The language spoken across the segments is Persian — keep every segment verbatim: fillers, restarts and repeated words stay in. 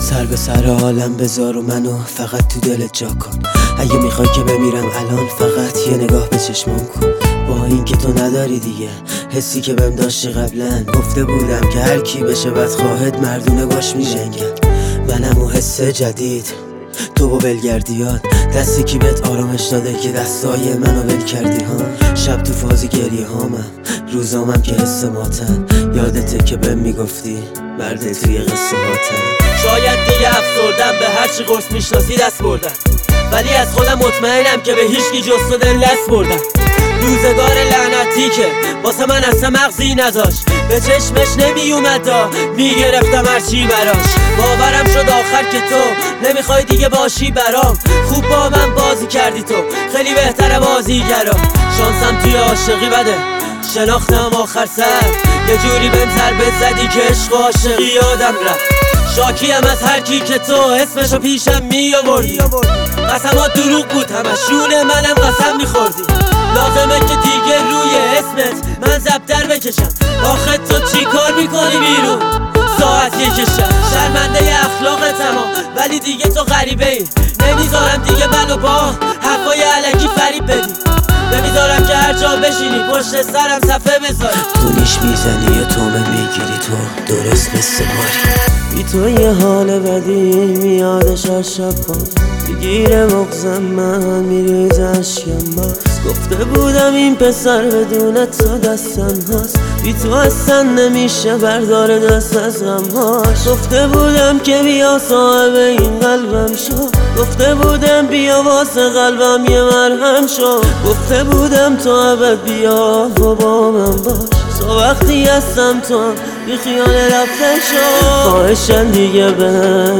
سر به سر عالم بذار و منو فقط تو دلت جا کن. اگه میخوای که بمیرم الان فقط یه نگاه به چشمام کن. با این که تو نداری دیگه حسی که بهم داشتی قبلا. گفته بودم که هر کی بشه بدخواهت مردونه باش میجنگن. منم و حس جدید تو با ولگردیات، دستی کی بهت آرامش داده که دستای منو ول کردی ها. شب تو فاز گریه هامم، روزامم که حس ماتم. یادته که بهم میگفتی مرد توی قصه هاتم. شاید دیگه افسردم به هرچی قرص میشناسی دست بردم، ولی از خودم مطمئنم که به هیچکی جز تو دل دست بردم. روزگار لعنتی که واسه من اصلا مغزی نداشت، به چشمش نمی اومد میگرفتم هرچی براش. باورم شد آخر که تو نمیخوای دیگه باشی برام. خوب با من بازی کردی تو، خیلی بهتره بازیگرام. شانسم توی عاشقی بده، شناختم آخر سر. یه جوری بهم ضربه زدی که عشق و عاشقی یادم رفت. شاکیم از هر کی که تو اسمشو پیشم می آوردی. قسمات دروغ بود همشون، منم قسم میخوردی. لازمه که دیگه روی اسمت من زبدر بکشم. آخه تو چی کار میکنی بیرون ساعت یکشم؟ شرمنده اخلاقتم ولی دیگه تو غریبه ای. نمیذارم دیگه منو با حرفای علکی فریب بدی. نمیذارم که هر جا بشینی پشت سرم صفحه بذاری. تو نیش میزنی یا تومه میگیری تو درست مثل ماری. بی تو یه حال بدی میادش هر شب باز. بگیره مغزم من میریز عشقم باز. گفته بودم این پسر بدون تو دستم هاست. بی تو اصلا نمیشه بردار دست از غم هاش. گفته بودم که بیا صاحب این قلبم شو. گفته بودم بیا واسه قلبم یه مرهم شو. گفته بودم تو ابد بیا و با من باش. تو وقتی هستم تو هم بی خیال رفته شو. خواهشن دیگه به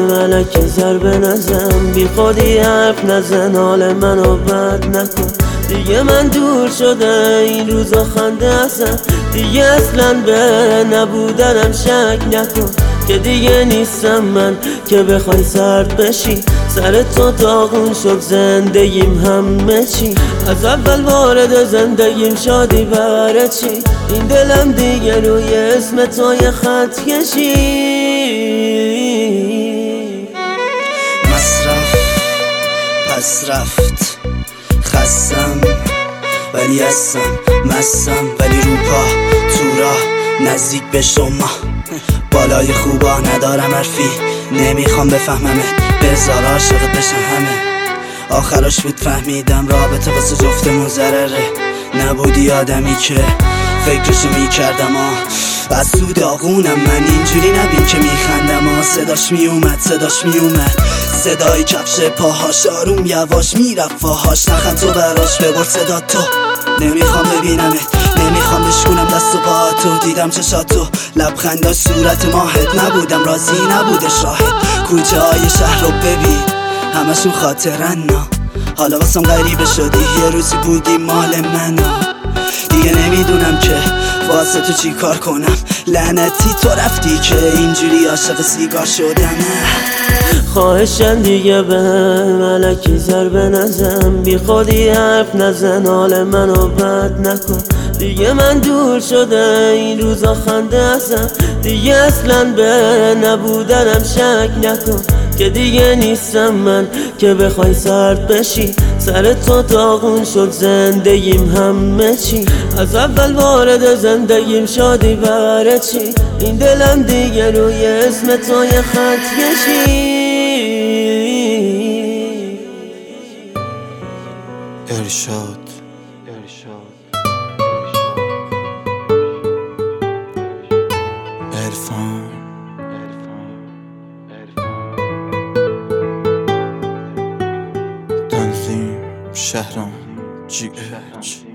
ملک ضربه نزن. بی خودی حرف نزن، حال منو بد نکن. دیگه من دور شده این روزا خنده ازم. دیگه اصلا به نبودنم شک نکن. که دیگه نیستم من که بخوای سرد بشی. سر تو داغون شد زندگیم همه چی. از اول وارد زندگیم شادی برای چی؟ این دلم دیگه روی اسم تو یه خط کشی. مصرف پس رفت، خستم ولی هستم، مستم ولی رو پا تو راه نزدیک به شما. بالای خوبا ندارم حرفی، نمیخوام بفهممت. بذار عاشقت بشن همه. آخرش بود فهمیدم رابطه واسه جفتمون ضرره. نبودی آدمی که فکرشو میکردم آه. از تو داغونم من اینجوری نبین که میخندم آه. صداش میومد صداش میومد صدای کفش پاهاش آروم یواش میرفت فاهاش. نخند تو براش ببر صدا تو. نمیخوام ببینمت، نمیخوام بشکنم دست و پا تو. دیدم چشاتو لبخنداش صورت ماهت. نبودم راضی نبودش راحت. کوچه های شهر رو ببین همشون خاطرن نا. حالا واسم غریبه شدی، یه روزی بودی مال منو. دیگه نمیدونم که واسه تو چی کار کنم. لعنتی تو رفتی که اینجوری عاشق سیگار شدم. خواهشن دیگه به ملکی ضربه نزن. بی خودی حرف نزن، حال منو بد نکن. دیگه من دور شده این روزا خنده ازم. دیگه اصلا به نبودنم شک نکن. که دیگه نیستم من که بخوای سرد بشی. سر تو داغون شد زندگیم همه چی. از اول وارد زندگیم شادی برای چی؟ این دلم دیگه روی اسم تو یه خط کشی. ارشاد عرفان تنظیم شهرام جی اچ